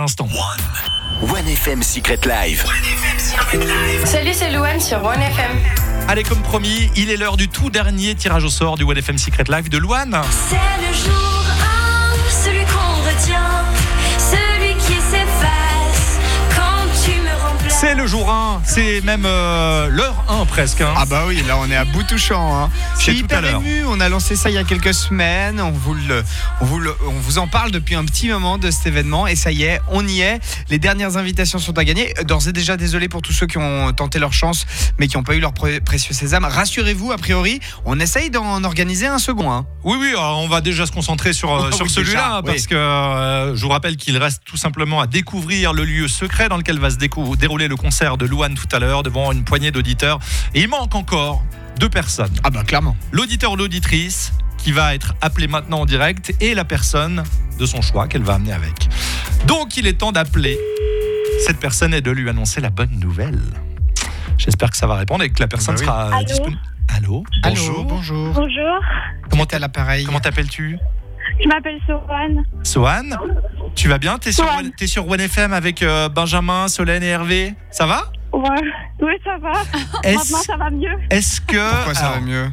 l'instant. 1FM Secret Live. Salut, c'est Louane sur 1FM. Allez, comme promis, il est l'heure du tout dernier tirage au sort du 1FM Secret Live de Louane. C'est le jour 1, celui qu'on retient, celui qui s'efface quand tu me remplaces. C'est le jour 1, c'est même l'heure 1 presque. Ah bah oui, là on est à bout touchant. Hein. Je C'est suis tout à hyper l'heure. ému, on a lancé ça il y a quelques semaines, on vous en parle depuis un petit moment de cet événement et ça y est, on y est. Les dernières invitations sont à gagner. D'ores et déjà, désolé pour tous ceux qui ont tenté leur chance mais qui n'ont pas eu leur précieux sésame. Rassurez-vous, a priori, on essaye d'en organiser un second. Hein. Oui, on va déjà se concentrer sur Oui, celui-là, déjà, parce oui. que je vous rappelle qu'il reste tout simplement à découvrir le lieu secret dans lequel va se dérouler le concert de Louane tout à l'heure devant une poignée d'auditeurs. Et il manque encore 2 personnes. Ah bah clairement. L'auditeur ou l'auditrice qui va être appelé maintenant en direct et la personne de son choix qu'elle va amener avec. Donc il est temps d'appeler cette personne et de lui annoncer la bonne nouvelle. J'espère que ça va répondre et que la personne Bah oui. sera Allô disponible. Allô, bonjour. Allô, bonjour. Bonjour, Comment T'es à l'appareil? Comment t'appelles-tu? je m'appelle Sohan. Sohan, tu vas bien? T'es sur Sohan. 1FM avec Benjamin, Solène et Hervé. Ça va? Ouais. Oui, ça va. Maintenant, ça va mieux. Est-ce que... Pourquoi ça va Alors, mieux?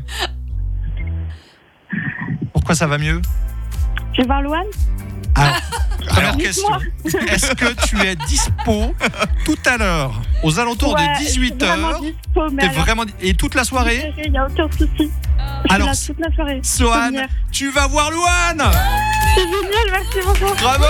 pourquoi ça va mieux? Je vais voir Louane. Première question. Dites-moi. Est-ce que tu es dispo tout à l'heure, aux alentours Ouais, de je suis vraiment 18h? dispo, mais alors, Et toute la soirée? il n'y a aucun souci. Je suis Alors, là toute la soirée. Sohan, Première. tu vas voir Louane! C'est génial, merci beaucoup. Bravo!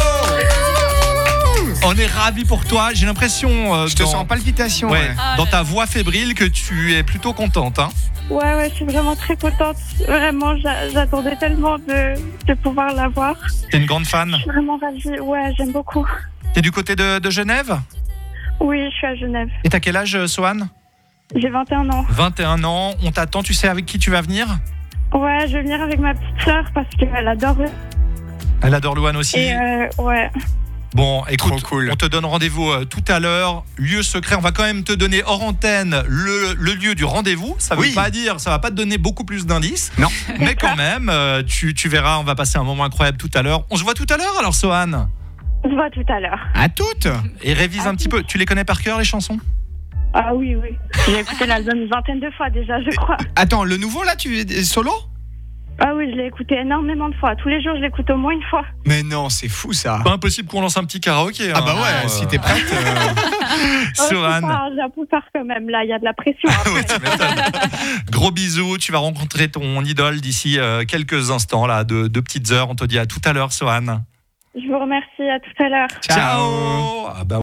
On est ravis pour toi. J'ai l'impression Je te sens en palpitation. ouais, Ouais. dans ta voix fébrile que tu es plutôt contente. Hein. Ouais, je suis vraiment très contente. Vraiment, j'attendais tellement de pouvoir la voir. T'es une grande fan? Je suis vraiment ravie. Ouais, j'aime beaucoup. T'es du côté de Genève? Oui, je suis à Genève. Et t'as quel âge, Sohan? J'ai 21 ans. 21 ans. On t'attend. Tu sais avec qui tu vas venir? Ouais, je vais venir avec ma petite sœur parce qu'elle adore. Elle adore Louane aussi. Et ouais. Bon, écoute, Trop cool. on te donne rendez-vous tout à l'heure. Lieu secret. On va quand même te donner hors antenne le lieu du rendez-vous. Ça veut Oui. pas dire, ça va pas te donner beaucoup plus d'indices. Non. Mais quand même, tu verras, on va passer un moment incroyable tout à l'heure. On se voit tout à l'heure alors, Sohan. On se voit tout à l'heure. À toutes. Et révise un petit peu. Tu les connais par cœur, les chansons? Ah oui. J'ai écouté l'album une vingtaine de fois déjà, je crois. Attends, le nouveau là, tu es solo? Ah oui, je l'ai écouté énormément de fois. Tous les jours, je l'écoute au moins une fois. Mais non, c'est fou ça. Pas impossible qu'on lance un petit karaoké. Ah bah ouais, si t'es prête. Sohan. J'ai un peu peur quand même, là, il y a de la pression. après. Ouais, tu m'étonnes. Gros bisous, tu vas rencontrer ton idole d'ici quelques instants, là, de 2 petites heures. On te dit à tout à l'heure, Sohan. Je vous remercie, à tout à l'heure. Ciao. Ah bah